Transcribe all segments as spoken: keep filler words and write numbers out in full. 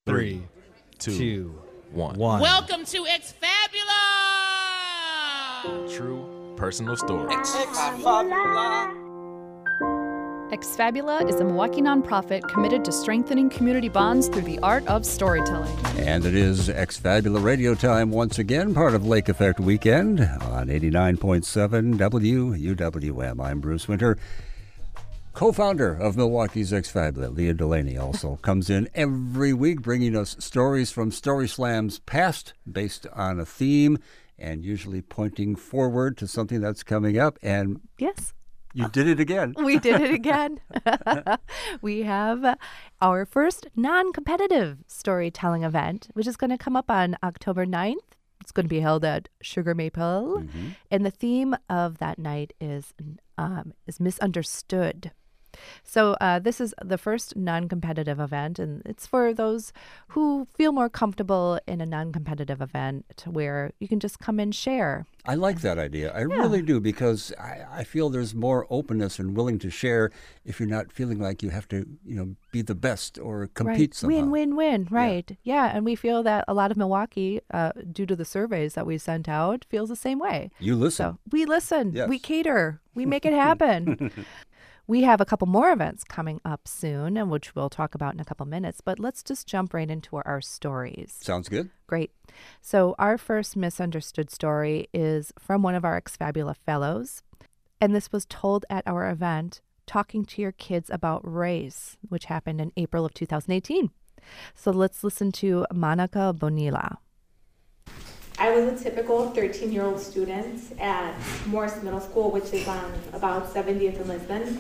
Three, two, two one. one. Welcome to Exfabula! True personal stories. Exfabula. Exfabula is a Milwaukee nonprofit committed to strengthening community bonds through the art of storytelling. And it is Exfabula Radio time once again, part of Lake Effect Weekend on eighty-nine point seven W U W M. I'm Bruce Winter, co-founder of Milwaukee's Exfabula. Leah Delaney also comes in every week bringing us stories from Story Slam's past based on a theme and usually pointing forward to something that's coming up. And yes. You did it again. We did it again. We have our first non-competitive storytelling event, which is going to come up on October ninth. It's going to be held at Sugar Maple. Mm-hmm. And the theme of that night is um, is misunderstood. So uh, this is the first non-competitive event, and it's for those who feel more comfortable in a non-competitive event where you can just come and share. I like that idea. I yeah. really do, because I, I feel there's more openness and willing to share if you're not feeling like you have to, you know, be the best or compete right. somehow. Win, win, win. Right. Yeah. yeah. And we feel that a lot of Milwaukee, uh, due to the surveys that we sent out, feels the same way. You listen. So we listen. Yes. We cater. We make it happen. We have a couple more events coming up soon, and which we'll talk about in a couple minutes, but let's just jump right into our, our stories. Sounds good. Great. So our first misunderstood story is from one of our Exfabula fellows, and this was told at our event, Talking to Your Kids About Race, which happened in April of two thousand eighteen. So let's listen to Monica Bonilla. I was a typical thirteen-year-old student at Morris Middle School, which is on about seventieth and Lisbon.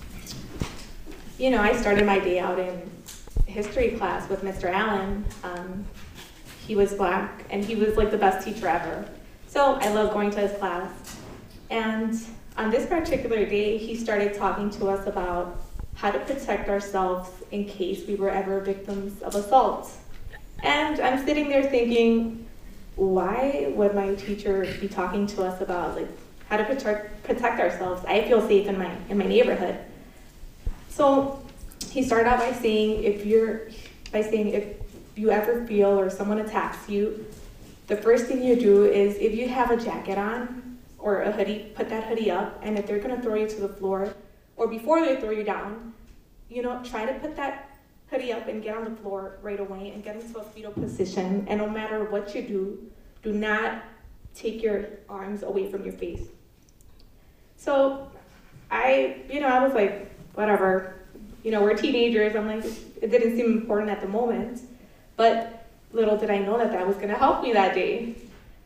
You know, I started my day out in history class with Mister Allen. Um, he was black, and he was like the best teacher ever. So I loved going to his class. And on this particular day, he started talking to us about how to protect ourselves in case we were ever victims of assault. And I'm sitting there thinking, why would my teacher be talking to us about like how to protect protect ourselves? I feel safe in my in my neighborhood. So he started out by saying if you're by saying if you ever feel or someone attacks you, the first thing you do is if you have a jacket on or a hoodie, put that hoodie up, and if they're gonna throw you to the floor, or before they throw you down, you know, try to put that hoodie up and get on the floor right away and get into a fetal position. And no matter what you do, do not take your arms away from your face. So I, you know, I was like, whatever, you know, we're teenagers. I'm like, it didn't seem important at the moment, but little did I know that that was gonna help me that day.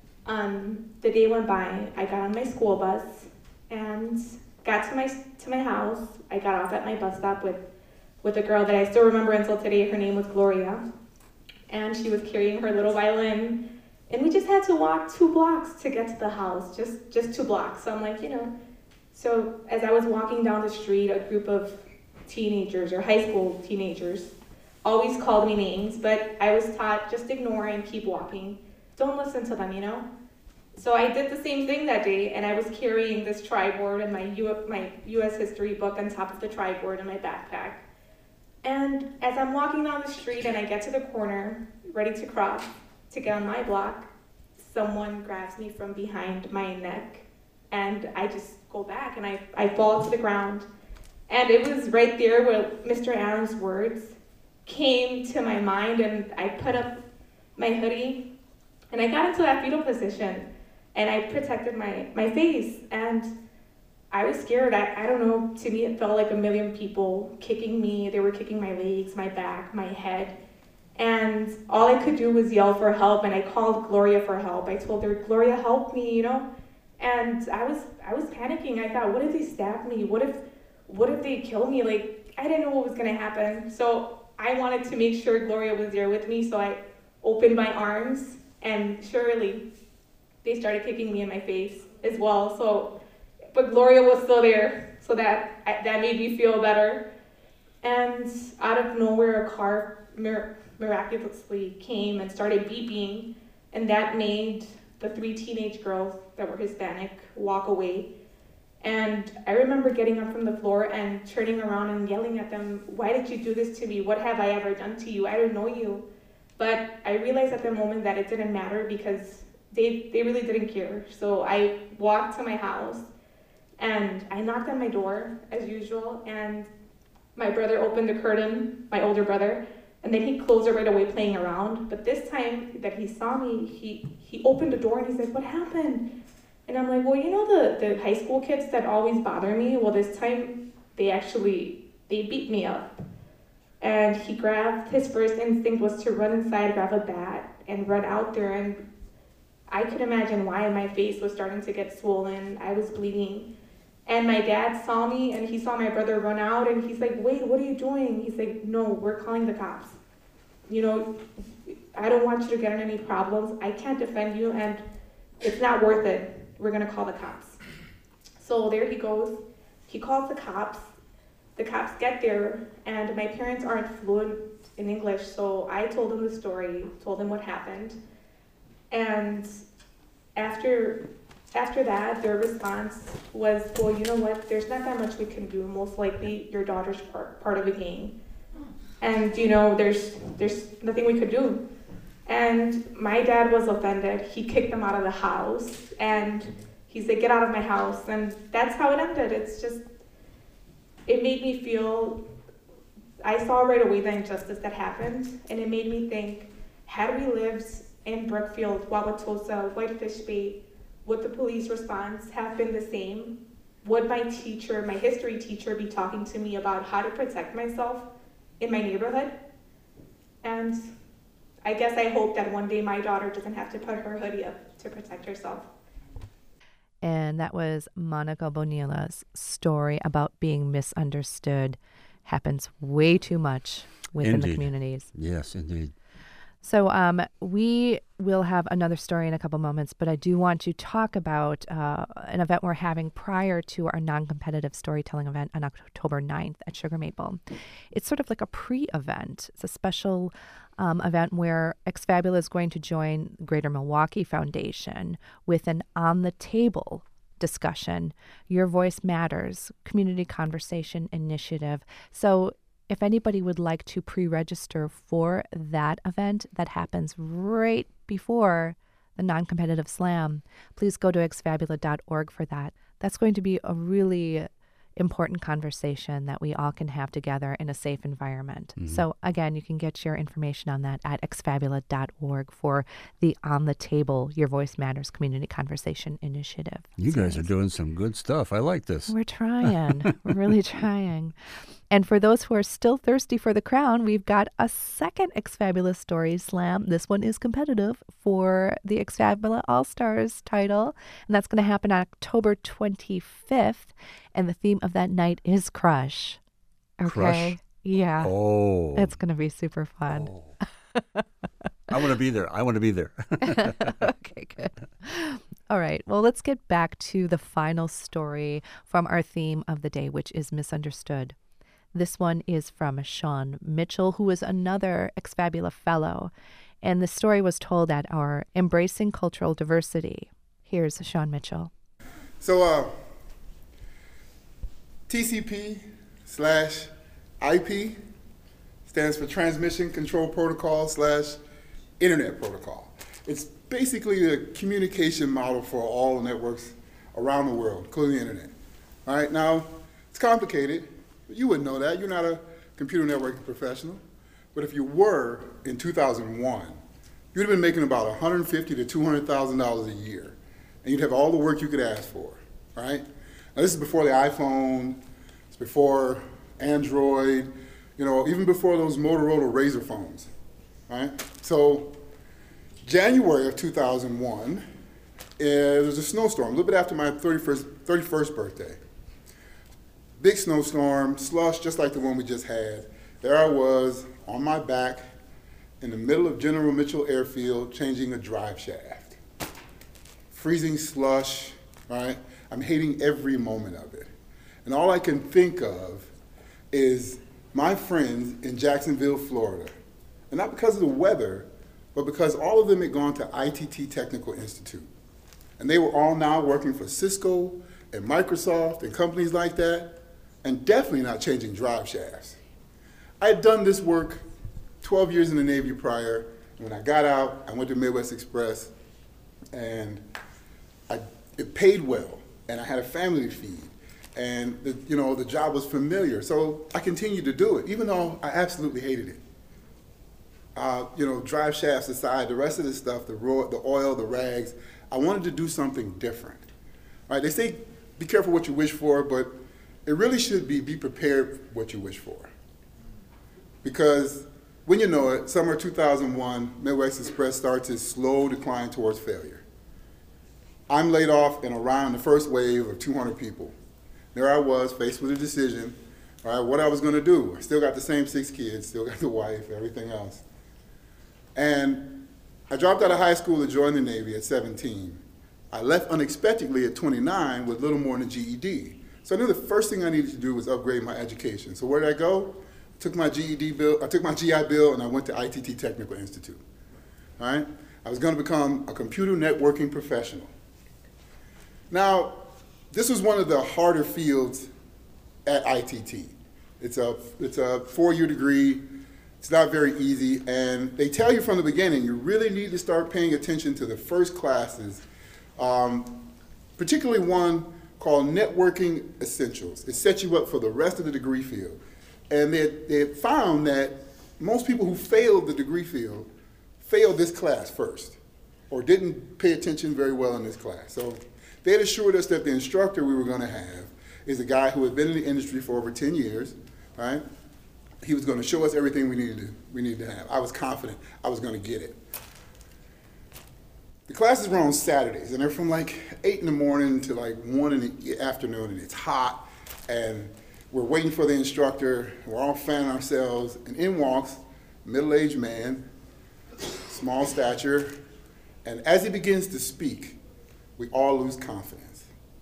Um, the day went by, I got on my school bus and got to my to my house. I got off at my bus stop with with a girl that I still remember until today. Her name was Gloria, and she was carrying her little violin, and we just had to walk two blocks to get to the house, just just two blocks. So I'm like, you know, so as I was walking down the street, a group of teenagers or high school teenagers always called me names, but I was taught just ignore and keep walking. Don't listen to them, you know? So I did the same thing that day, and I was carrying this tri-board and my U- my U S history book on top of the tri-board in my backpack. And as I'm walking down the street and I get to the corner, ready to cross to get on my block, someone grabs me from behind my neck, and I just go back and I, I fall to the ground. And it was right there where Mister Allen's words came to my mind, and I put up my hoodie and I got into that fetal position and I protected my, my face. And I was scared. I, I don't know, to me it felt like a million people kicking me. They were kicking my legs, my back, my head. And all I could do was yell for help, and I called Gloria for help. I told her, Gloria, help me, you know? And I was I was panicking. I thought, what if they stab me? What if what if they kill me? Like, I didn't know what was gonna happen. So I wanted to make sure Gloria was there with me, so I opened my arms, and surely they started kicking me in my face as well. So but Gloria was still there, so that that made me feel better. And out of nowhere, a car mir- miraculously came and started beeping, and that made the three teenage girls that were Hispanic walk away. And I remember getting up from the floor and turning around and yelling at them, why did you do this to me? What have I ever done to you? I don't know you. But I realized at the moment that it didn't matter because they, they really didn't care. So I walked to my house and I knocked on my door as usual, and my brother opened the curtain, my older brother, and then he closed it right away playing around. But this time that he saw me, he, he opened the door and he said, "What happened?" And I'm like, "Well, you know the, the high school kids that always bother me? Well, this time they actually, they beat me up." And he grabbed, his first instinct was to run inside, grab a bat, and run out there. And I could imagine why my face was starting to get swollen. I was bleeding. And my dad saw me, and he saw my brother run out, and he's like, "Wait, what are you doing?" He's like, "No, we're calling the cops. You know, I don't want you to get in any problems. I can't defend you, and it's not worth it. We're gonna call the cops." So there he goes. He calls the cops. The cops get there, and my parents aren't fluent in English, so I told them the story, told them what happened. And after after that, their response was, "Well, you know what, there's not that much we can do. Most likely your daughter's part, part of a gang. And, you know, there's there's nothing we could do." And my dad was offended. He kicked them out of the house, and he said, "Get out of my house." And that's how it ended. It's just, it made me feel, I saw right away the injustice that happened, and it made me think, had we lived in Brookfield, Wauwatosa, Whitefish Bay, would the police response have been the same? Would my teacher, my history teacher, be talking to me about how to protect myself in my neighborhood? And I guess I hope that one day my daughter doesn't have to put her hoodie up to protect herself. And that was Monica Bonilla's story about being misunderstood. Happens way too much within Indeed. the communities. Yes, indeed. So um, we will have another story in a couple moments, but I do want to talk about uh, an event we're having prior to our non-competitive storytelling event on October ninth at Sugar Maple. It's sort of like a pre-event. It's a special um, event where Exfabula is going to join Greater Milwaukee Foundation with an on-the-table discussion, Your Voice Matters, community conversation initiative. So if anybody would like to pre-register for that event that happens right before the non-competitive slam, please go to exfabula dot org for that. That's going to be a really important conversation that we all can have together in a safe environment. Mm-hmm. So again, you can get your information on that at exfabula dot org for the On the Table, Your Voice Matters Community Conversation Initiative. You guys are doing some good stuff. I like this. We're trying. We're really trying. And for those who are still thirsty for the crown, we've got a second Exfabulous Story Slam. This one is competitive for the Exfabula All-Stars title, and that's going to happen on October twenty-fifth. And the theme of that night is Crush. Okay? Crush? Yeah. Oh. It's going to be super fun. Oh. I want to be there. I want to be there. Okay, good. All right. Well, let's get back to the final story from our theme of the day, which is Misunderstood. This one is from Sean Mitchell, who is another Exfabula Fellow. And the story was told at our Embracing Cultural Diversity. Here's Sean Mitchell. So, uh, T C P slash I P stands for Transmission Control Protocol slash Internet Protocol. It's basically the communication model for all networks around the world, including the internet. All right, now, it's complicated. You wouldn't know that. You're not a computer networking professional. But if you were in two thousand one, you'd have been making about one hundred fifty thousand to two hundred thousand dollars a year. And you'd have all the work you could ask for, right? Now, this is before the iPhone, it's before Android, you know, even before those Motorola Razr phones, right? So, January of two thousand one, uh, there was a snowstorm, a little bit after my thirty-first, thirty-first birthday. Big snowstorm, slush, just like the one we just had. There I was, on my back, in the middle of General Mitchell Airfield, changing a drive shaft. Freezing slush, right? I'm hating every moment of it. And all I can think of is my friends in Jacksonville, Florida. And not because of the weather, but because all of them had gone to I T T Technical Institute. And they were all now working for Cisco and Microsoft and companies like that, and definitely not changing drive shafts. I had done this work twelve years in the Navy prior, When I got out, I went to Midwest Express, and I, it paid well, and I had a family to feed, and the, you know, the job was familiar, so I continued to do it, even though I absolutely hated it. Uh, you know, drive shafts aside, the rest of the stuff, the raw, the oil, the rags, I wanted to do something different. Right? They say, be careful what you wish for, but it really should be, be prepared for what you wish for. Because when you know it, summer two thousand one, Midwest Express starts its slow decline towards failure. I'm laid off and around the first wave of two hundred people. There I was, faced with a decision, all right, what I was gonna do. I still got the same six kids, still got the wife, everything else. And I dropped out of high school to join the Navy at seventeen. I left unexpectedly at twenty-nine with little more than a G E D. So I knew the first thing I needed to do was upgrade my education. So where did I go? I took my G E D bill, I took my G I Bill, and I went to I T T Technical Institute. All right? I was going to become a computer networking professional. Now, this was one of the harder fields at I T T. It's a, it's a four-year degree. It's not very easy, and they tell you from the beginning, you really need to start paying attention to the first classes, um, particularly one called Networking Essentials. It sets you up for the rest of the degree field. And they, they found that most people who failed the degree field failed this class first, or didn't pay attention very well in this class. So they had assured us that the instructor we were going to have is a guy who had been in the industry for over ten years, right? He was going to show us everything we needed to, we needed to have. I was confident I was going to get it. The classes were on Saturdays, and they're from like eight in the morning to like one in the afternoon, and it's hot, and we're waiting for the instructor, we're all fanning ourselves, and in walks a middle-aged man, small stature, and as he begins to speak, we all lose confidence.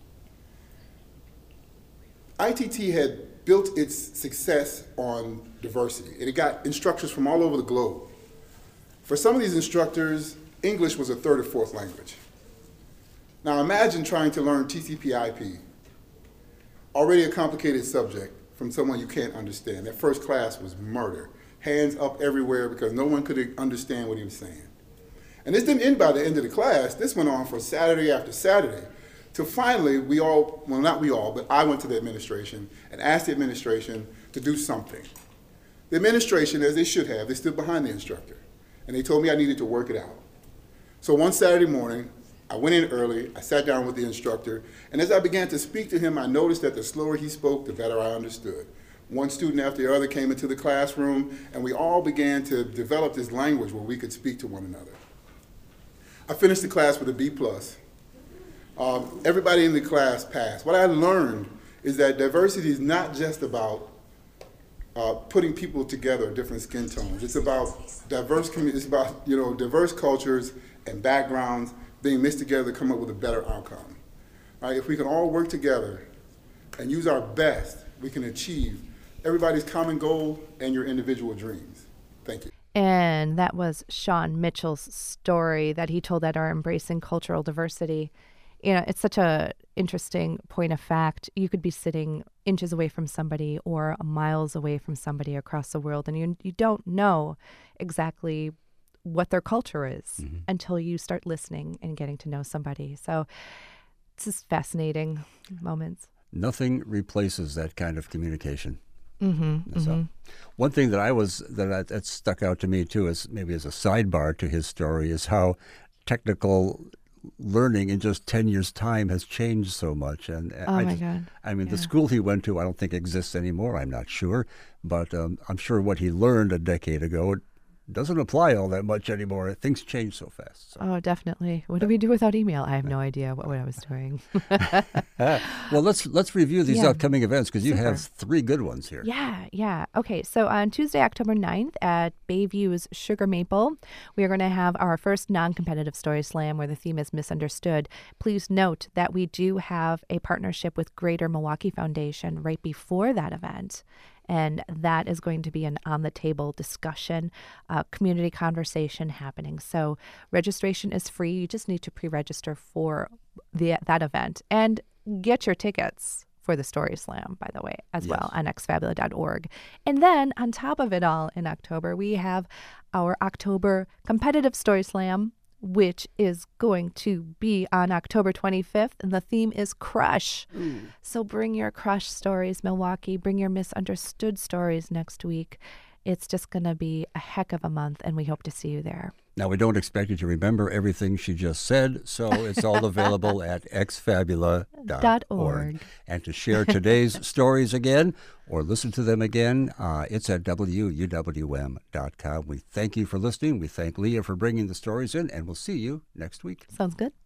I T T had built its success on diversity, and it got instructors from all over the globe. For some of these instructors, English was a third or fourth language. Now imagine trying to learn T C P I P, already a complicated subject, from someone you can't understand. That first class was murder. Hands up everywhere because no one could understand what he was saying. And this didn't end by the end of the class. This went on for Saturday after Saturday. Till finally, we all, well not we all, but I went to the administration and asked the administration to do something. The administration, as they should have, they stood behind the instructor. And they told me I needed to work it out. So one Saturday morning, I went in early, I sat down with the instructor, and as I began to speak to him, I noticed that the slower he spoke, the better I understood. One student after the other came into the classroom, and we all began to develop this language where we could speak to one another. I finished the class with a B plus. Um, everybody in the class passed. What I learned is that diversity is not just about uh, putting people together, different skin tones. It's about diverse communities, it's about you know diverse cultures and backgrounds being mixed together to come up with a better outcome. Right? If we can all work together and use our best, we can achieve everybody's common goal and your individual dreams. Thank you. And that was Sean Mitchell's story that he told at our Embracing Cultural Diversity. You know, it's such a interesting point of fact. You could be sitting inches away from somebody or miles away from somebody across the world, and you you don't know exactly what their culture is mm-hmm. until you start listening and getting to know somebody. So it's just fascinating moments. Nothing replaces that kind of communication. Mm-hmm, so, mm-hmm. One thing that I was that, I, that stuck out to me too, is maybe as a sidebar to his story, is how technical learning in just ten years' time has changed so much. And oh I my just, God! I mean, yeah. the school he went to, I don't think exists anymore. I'm not sure, but um, I'm sure what he learned a decade ago doesn't apply all that much anymore. Things change so fast. So. Oh, definitely. What do we do without email? I have no idea what, what I was doing. Well, let's let's review these yeah. upcoming events because you Super. have three good ones here. Yeah, yeah. Okay, so on Tuesday, October ninth at Bayview's Sugar Maple, we are going to have our first non-competitive story slam where the theme is misunderstood. Please note that we do have a partnership with Greater Milwaukee Foundation right before that event. And that is going to be an on-the-table discussion, uh, community conversation happening. So registration is free. You just need to pre-register for the, that event. And get your tickets for the Story Slam, by the way, as yes. well, on x fabula dot org. And then on top of it all in October, we have our October competitive story slam, which is going to be on October twenty-fifth, and the theme is crush. Ooh. So bring your crush stories, Milwaukee. Bring your misunderstood stories next week. It's just going to be a heck of a month, and we hope to see you there. Now, we don't expect you to remember everything she just said, so it's all available at x fabula dot org. And to share today's stories again or listen to them again, uh, it's at w u w m dot com. We thank you for listening. We thank Leah for bringing the stories in, and we'll see you next week. Sounds good.